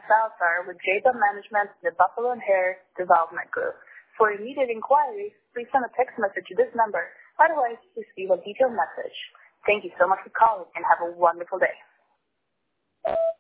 Salazar with JBA Management, the Buffalo and Hare Development Group. For immediate inquiries, please send a text message to this number. Otherwise, please leave a detailed message. Thank you so much for calling and have a wonderful day.